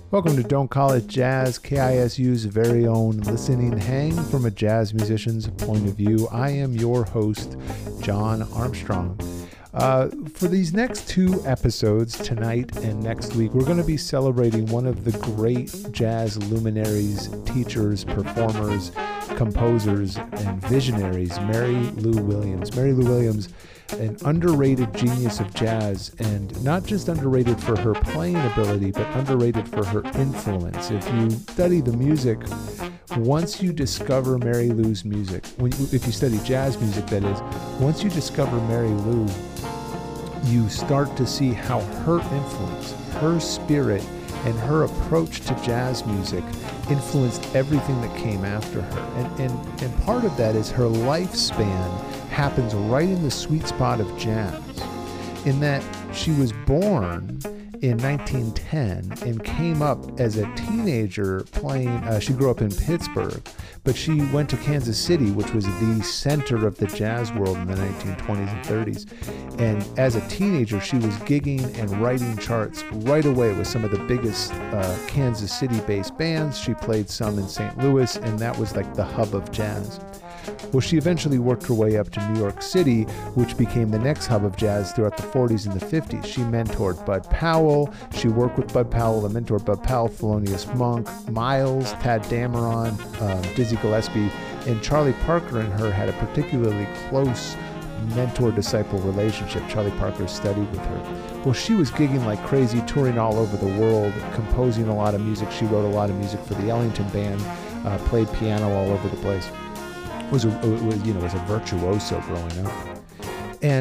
Welcome to Don't Call It Jazz, KISU's very own listening hang from a jazz musician's point of view. I am your host, John Armstrong. For these next two episodes, tonight and next week, we're going to be celebrating one of the great jazz luminaries, teachers, performers, composers, and visionaries, Mary Lou Williams. Mary Lou Williams, an underrated genius of jazz, and not just underrated for her playing ability, but underrated for her influence. If you study the music, once you discover Mary Lou's music, if you study jazz music, that is, once you discover Mary Lou, you start to see how her influence, her spirit, and her approach to jazz music influenced everything that came after her. And part of that is her lifespan happens right in the sweet spot of jazz, in that she was born in 1910 and came up as a teenager playing, she grew up in Pittsburgh, but she went to Kansas City, which was the center of the jazz world in the 1920s and 30s. And as a teenager, she was gigging and writing charts right away with some of the biggest Kansas City-based bands. She played some in St. Louis, and that was like the hub of jazz. Well, she eventually worked her way up to New York City, which became the next hub of jazz throughout the 40s and the 50s. She mentored Bud Powell. She worked with Bud Powell and mentored Bud Powell, Thelonious Monk, Miles, Tadd Dameron, Dizzy Gillespie, and Charlie Parker and her had a particularly close mentor-disciple relationship. Charlie Parker studied with her. Well, she was gigging like crazy, touring all over the world, composing a lot of music. She wrote a lot of music for the Ellington Band, played piano all over the place. Was a virtuoso growing up, and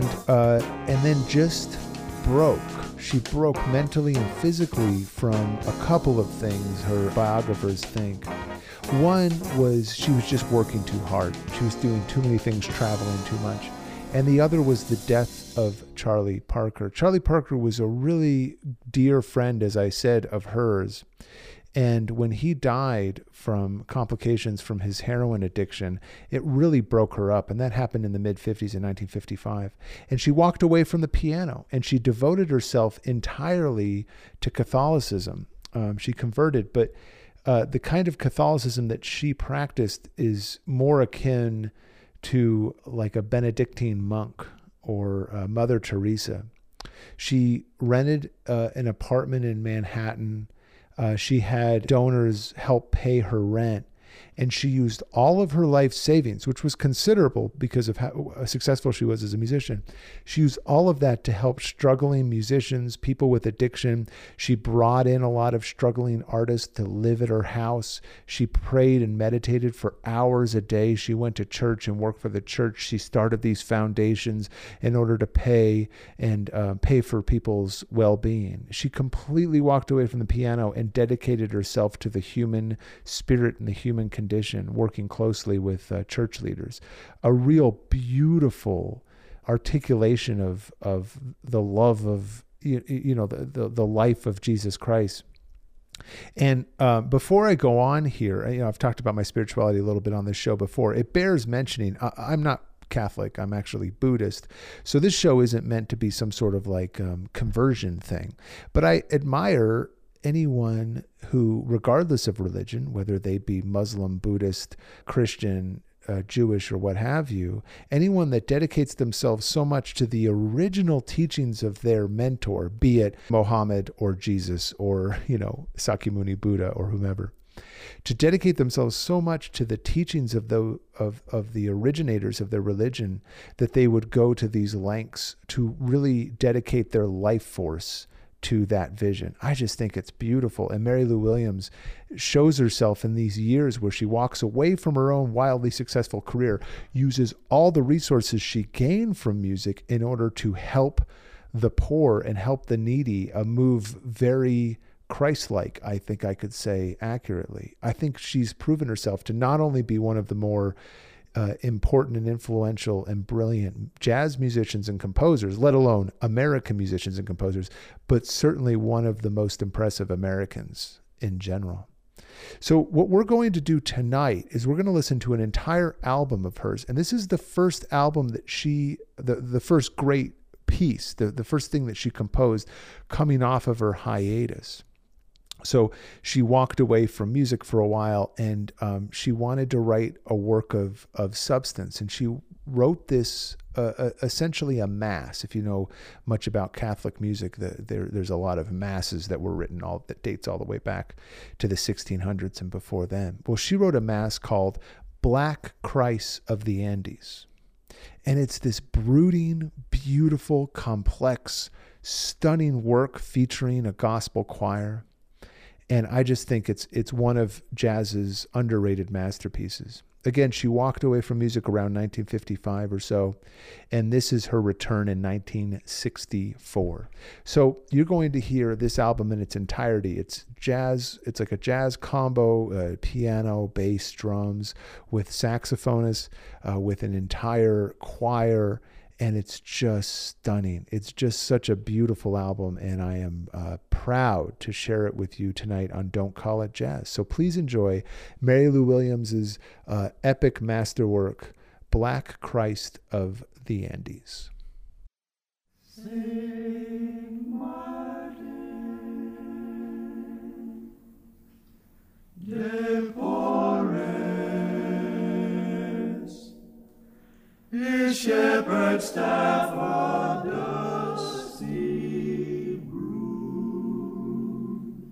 then just broke. She broke mentally and physically from a couple of things her biographers think. One was she was just working too hard. She was doing too many things, traveling too much. And the other was the death of Charlie Parker. Charlie Parker was a really dear friend, as I said, of hers. And when he died from complications from his heroin addiction, it really broke her up. And that happened in the mid-50s in 1955. And she walked away from the piano and she devoted herself entirely to Catholicism. She converted, but the kind of Catholicism that she practiced is more akin to like a Benedictine monk or Mother Teresa. She rented an apartment in Manhattan. She had donors help pay her rent, and she used all of her life savings, which was considerable because of how successful she was as a musician. She used all of that to help struggling musicians, people with addiction. She brought in a lot of struggling artists to live at her house. She prayed and meditated for hours a day. She went to church and worked for the church. She started these foundations in order to pay for people's well-being. She completely walked away from the piano and dedicated herself to the human spirit and the human condition, working closely with church leaders. A real beautiful articulation of the love of the life of Jesus Christ. And before I go on here, I've talked about my spirituality a little bit on this show before. It bears mentioning, I'm not Catholic, I'm actually Buddhist. So this show isn't meant to be some sort of like conversion thing. But I admire anyone who, regardless of religion, whether they be Muslim, Buddhist, Christian, Jewish, or what have you, anyone that dedicates themselves so much to the original teachings of their mentor, be it Mohammed or Jesus or, Sakyamuni Buddha or whomever, to dedicate themselves so much to the teachings of the originators of their religion that they would go to these lengths to really dedicate their life force to that vision. I just think it's beautiful. And Mary Lou Williams shows herself in these years where she walks away from her own wildly successful career, uses all the resources she gained from music in order to help the poor and help the needy, a move very Christ-like, I think I could say accurately. I think she's proven herself to not only be one of the more important and influential and brilliant jazz musicians and composers, let alone American musicians and composers, but certainly one of the most impressive Americans in general. So what we're going to do tonight is we're going to listen to an entire album of hers. And this is the first album that the first great piece, the first thing that she composed coming off of her hiatus. So she walked away from music for a while, and she wanted to write a work of substance. And she wrote this essentially a mass. If you know much about Catholic music, there's a lot of masses that were written that dates all the way back to the 1600s and before then. Well, she wrote a mass called Black Christ of the Andes. And it's this brooding, beautiful, complex, stunning work featuring a gospel choir. And I just think it's one of jazz's underrated masterpieces. Again, she walked away from music around 1955 or so, and this is her return in 1964. So you're going to hear this album in its entirety. It's jazz. It's like a jazz combo, piano, bass, drums, with saxophonists, with an entire choir. And it's just stunning. It's just such a beautiful album, and I am proud to share it with you tonight on Don't Call It Jazz. So please enjoy Mary Lou Williams' epic masterwork, Black Christ of the Andes. Saint Martin, his shepherd's staff a dusty broom.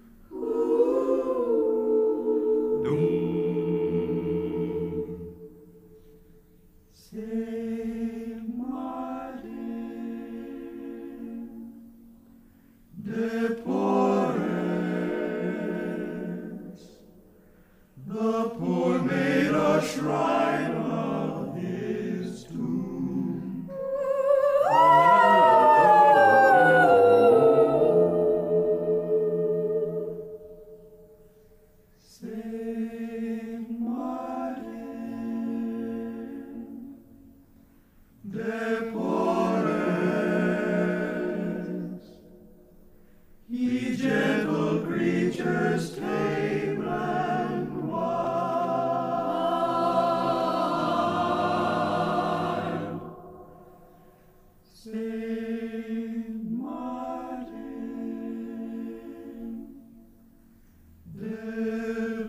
Saint Martin, de Porres, the poor made a shrine of his tomb. Saint Martin, de Porres, ye gentle creatures tame and wild. Saint Martin, de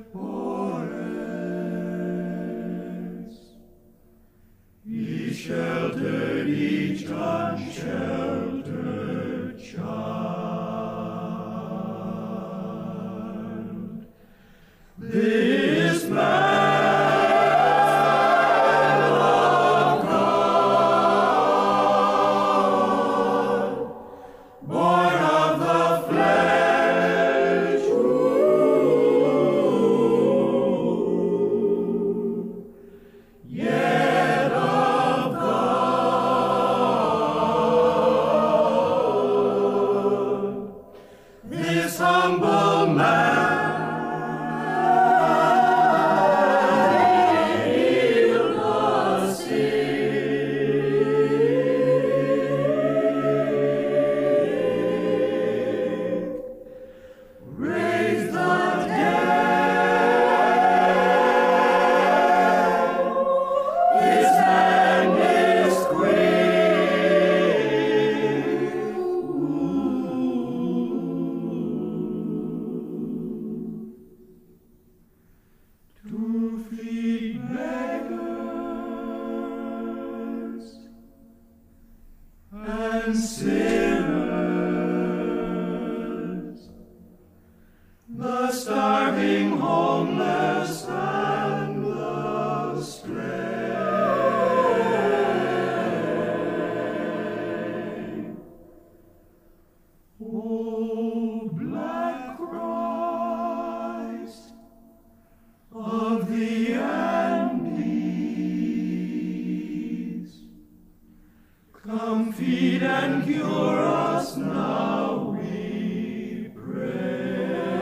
Porres, ye sheltered each unsheltered child. This man of God, born of the flesh, yet of God, this humble man healed the sick, raised the dead, his hand is quick. 2 feet beggars and sinners, the starving, homeless, and the stray. Oh, Black Christ of the Andes, come feed and cure us now, we pray.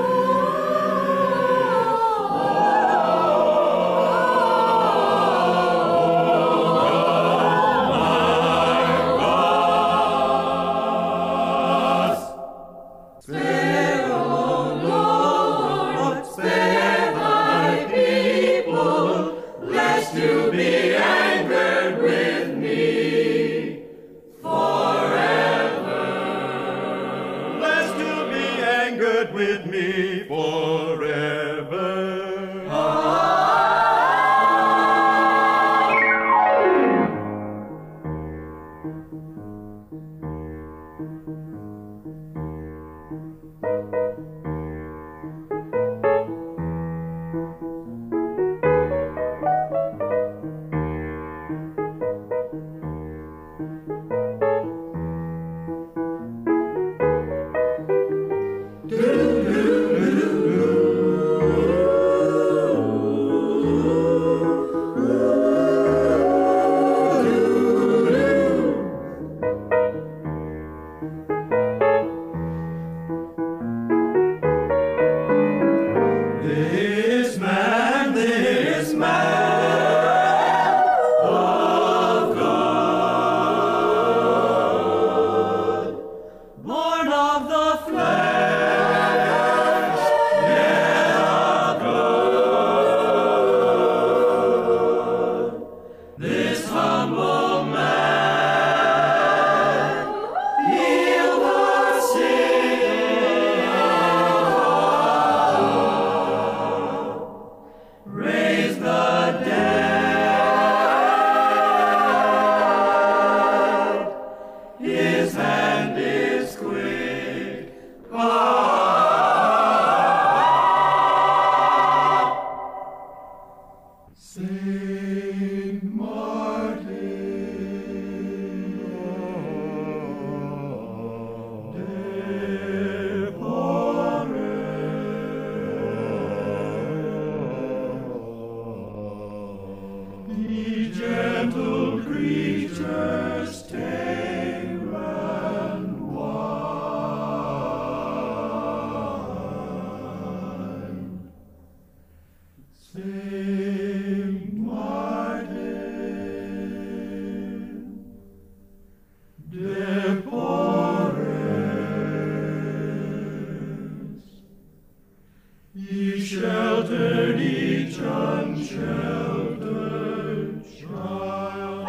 Spare, O Lord, spare thy people, lest you be angered with me forever. with me forever. This man of God, born of the flesh, yet of God. This humble man healed our sin, raised the dead. His hand is quick. Saint Martin, ye gentle creatures, tame and wise. Saint Martin, Deporres, ye sheltered each unsheltered child.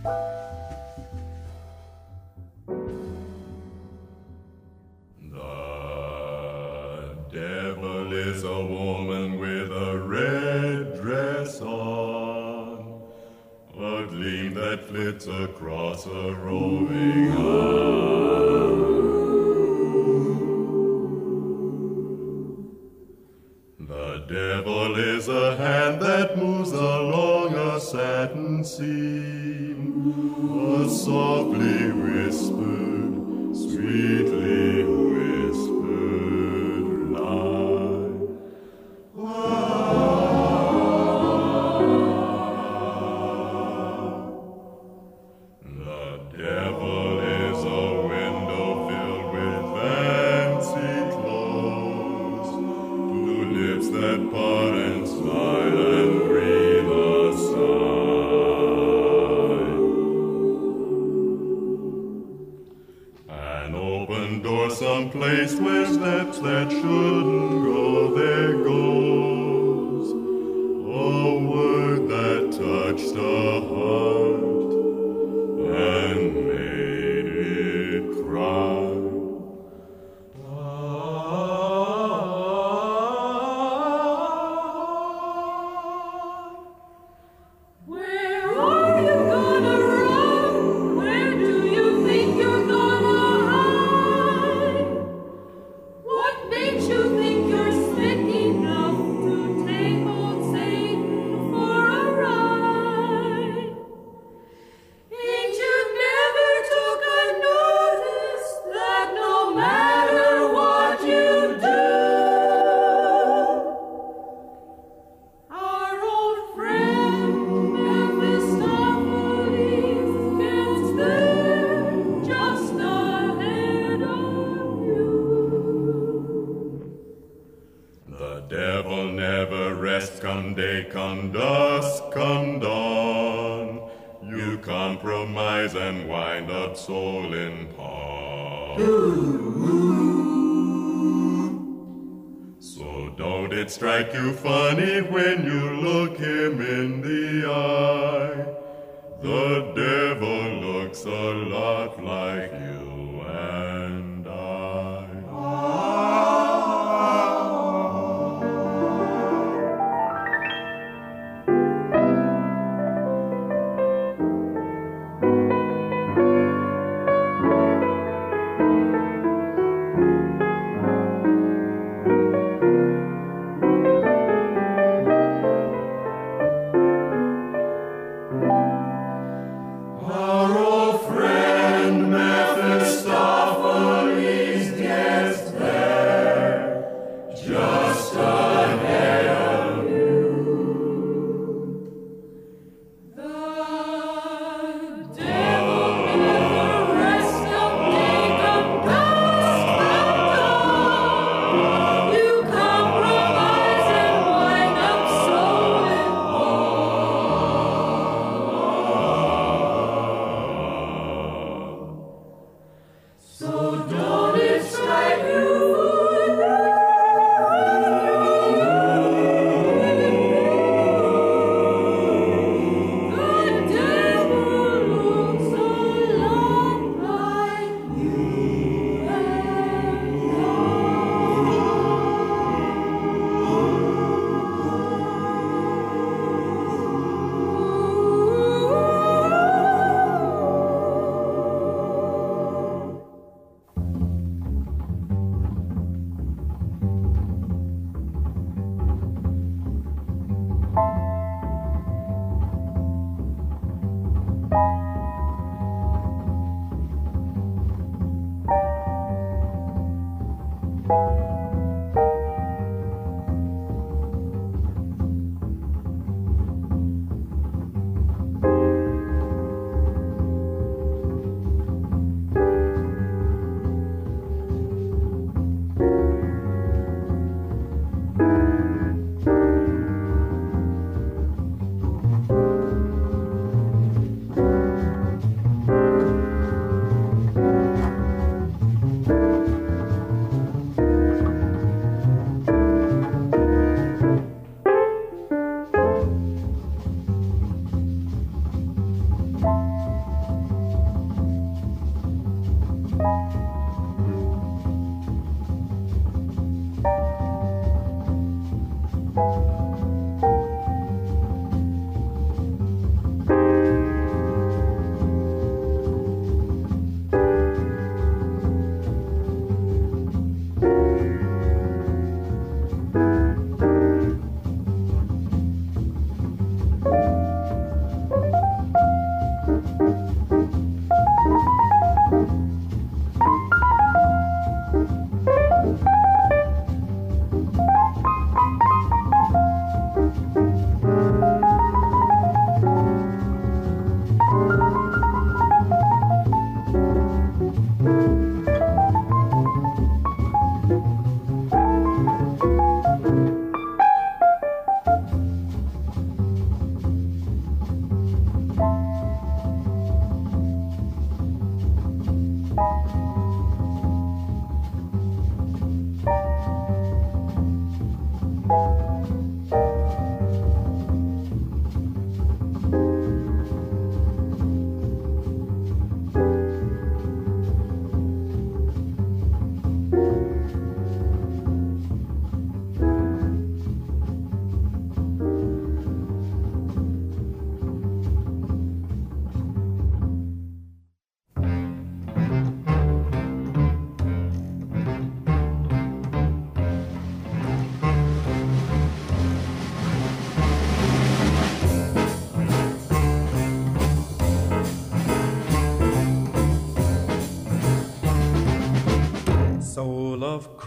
The devil is a woman with a red dress on, a gleam that flits across a roving eye. The devil is a hand that moves along a satin seam, a softly whispered, sweetly whispered lie. The devil is a window filled with fancy clothes, two lips that part and smile and breathe a sigh. An open door, someplace where steps that shouldn't go, there goes a word that touched a heart and made it cry. Where are you gonna run? Where do you think you're gonna hide? What makes you think you're slick enough to take old Satan for a ride? Ain't you never took a notice that no matter what you do, our old friend Mephistopheles gets there just ahead of you? The devil never rests, come day, come dusk, come dawn. You compromise and wind up soul in pawn. So don't it strike you funny when you look him in the eye? The devil looks a lot like you and I. Our old friend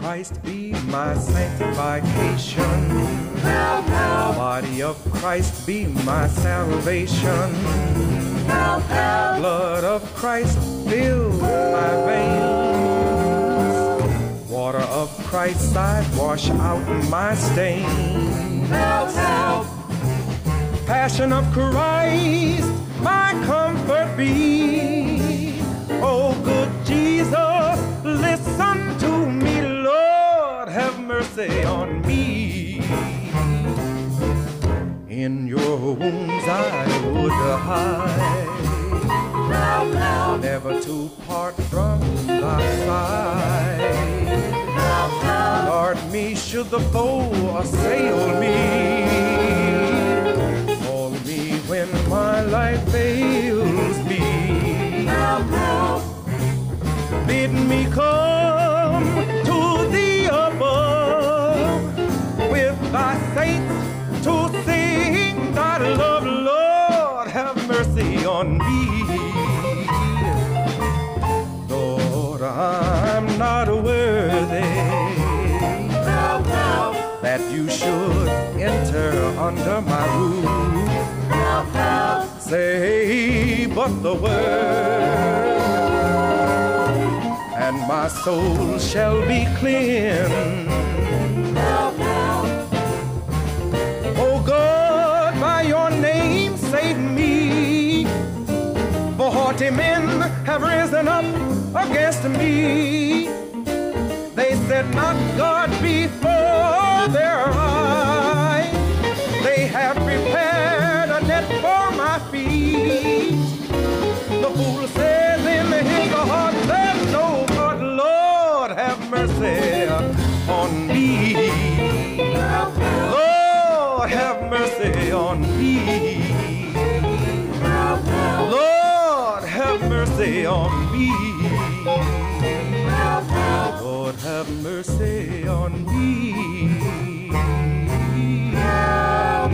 Christ be my sanctification. Help, help, Body of Christ be my salvation. help, help, Blood of Christ fill my veins. Water of Christ's side wash out my stains. help, help, Passion of Christ my comfort be. Oh, good Jesus, listen to me, Lord, have mercy on me. In your wounds I would hide, help, help, never to part from thy side. help, help, Guard me should the foe assail me. Call me when my life fails me. help, help, Bid me come to thee above with thy saints to sing thy love. Lord, have mercy on me. Lord, I'm not worthy help, help, that you should enter under my roof. help, help, Say but the word, and my soul shall be cleansed. help, help, Oh God, by your name save me, for haughty men have risen up against me. They set not God before their eyes. They have prepared a net for my feet. The fool says in his heart, there's no God. Lord, have mercy on me. help, help, Lord, have mercy on me. help, help, Lord, have mercy on me. help, help, Lord, have mercy on me. help,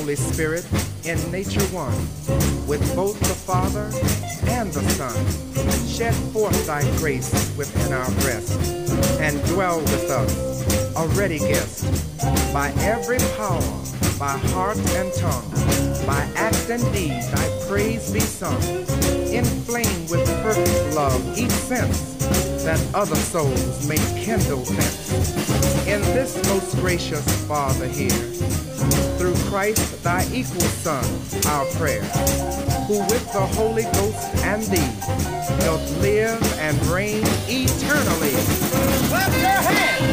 Holy Spirit in nature one, with both the Father and the Son. Shed forth thy grace within our breast, and dwell with us, a ready guest, by every power, by heart and tongue, by act and deed, thy praise be sung. Inflame with perfect love each sense, that other souls may kindle thence. In this most gracious Father here, through Christ thy equal Son, our prayer, who with the Holy Ghost and thee doth live and reign eternally. Clap your hands!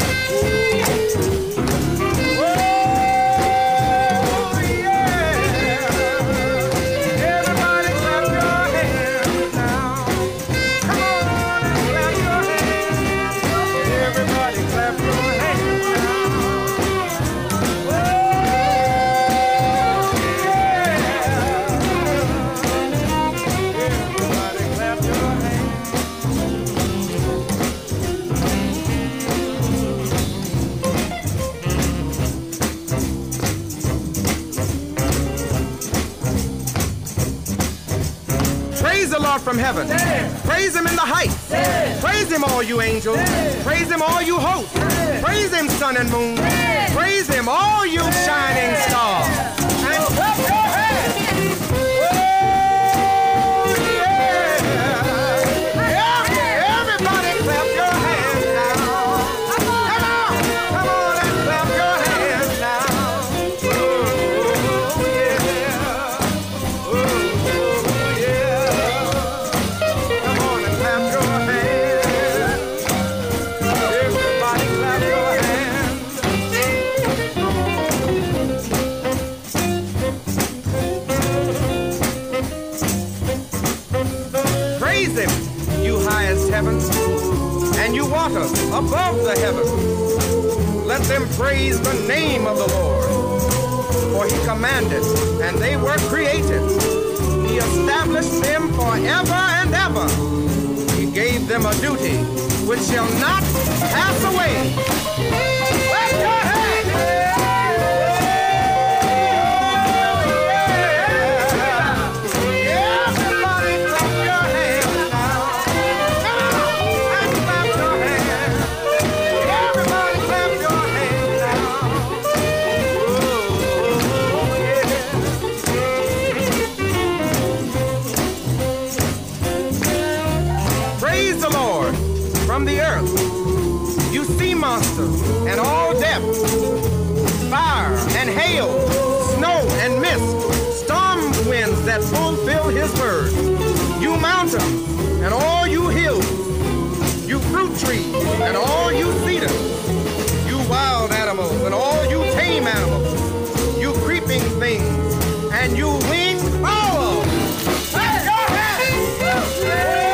From heaven. Praise him in the heights. Praise him, all you angels. Praise him, all you hosts. Praise him, sun and moon. Praise him, all you shining stars. And clap your hands. Everybody clap your hands now. Come on and clap your hands now. Heavens, and you waters above the heavens. Let them praise the name of the Lord. For he commanded, and they were created. He established them forever and ever. He gave them a duty which shall not pass away. Clap your hands! From the earth, you sea monsters and all depths, fire and hail, snow and mist, storm winds that fulfill his word. You mountains and all you hills, you fruit trees and all you cedars, you wild animals and all you tame animals, you creeping things and you winged fowls. Clap your hands!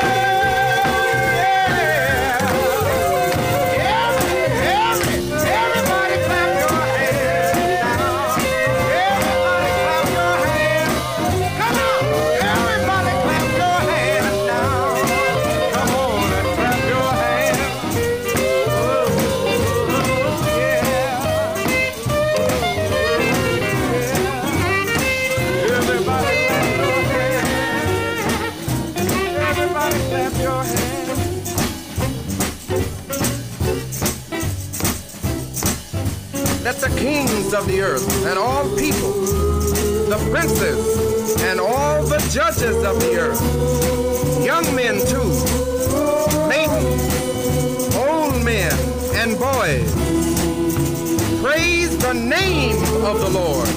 Let the kings of the earth and all people, the princes and all the judges of the earth, young men too, maidens, old men and boys, praise the name of the Lord.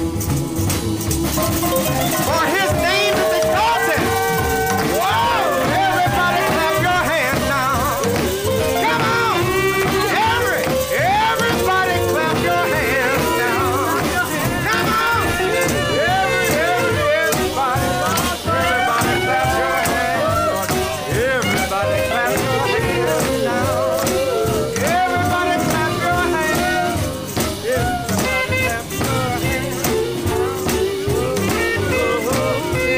For his name is exalted. Whoa! Everybody clap your hands now. Come on! Everybody clap your hands now. Come on! Everybody clap your hands. Everybody clap your hands now. Everybody clap your hands. Everybody clap your hands.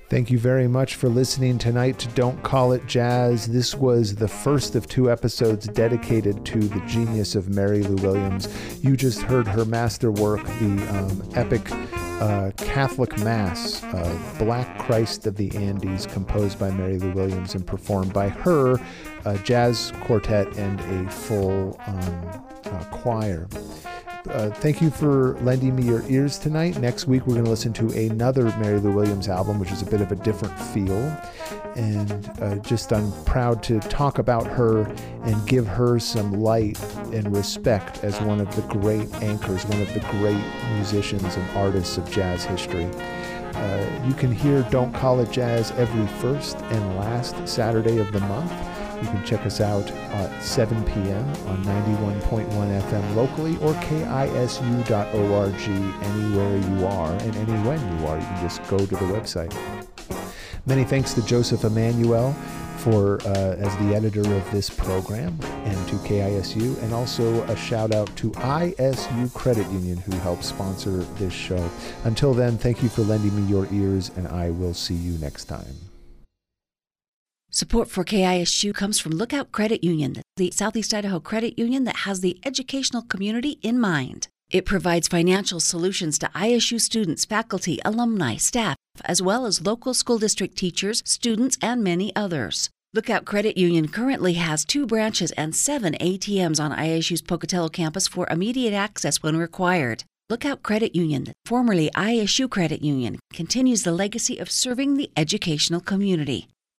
Thank you very much for listening tonight to Don't Call It Jazz. This was the first of 2 episodes dedicated to the genius of Mary Lou Williams. You just heard her masterwork, the epic Catholic Mass, Black Christ of the Andes, composed by Mary Lou Williams and performed by her, a jazz quartet and a full choir. Thank you for lending me your ears tonight. Next week, we're going to listen to another Mary Lou Williams album, which is a bit of a different feel. And I'm proud to talk about her and give her some light and respect as one of the great anchors, one of the great musicians and artists of jazz history. You can hear Don't Call It Jazz every first and last Saturday of the month. You can check us out at 7 p.m. on 91.1 FM locally or KISU.org anywhere you are and anywhen you are. You can just go to the website. Many thanks to Joseph Emanuel for as the editor of this program and to KISU, and also a shout out to ISU Credit Union who helped sponsor this show. Until then, thank you for lending me your ears, and I will see you next time. Support for KISU comes from Lookout Credit Union, the Southeast Idaho credit union that has the educational community in mind. It provides financial solutions to ISU students, faculty, alumni, staff, as well as local school district teachers, students, and many others. Lookout Credit Union currently has 2 branches and 7 ATMs on ISU's Pocatello campus for immediate access when required. Lookout Credit Union, formerly ISU Credit Union, continues the legacy of serving the educational community.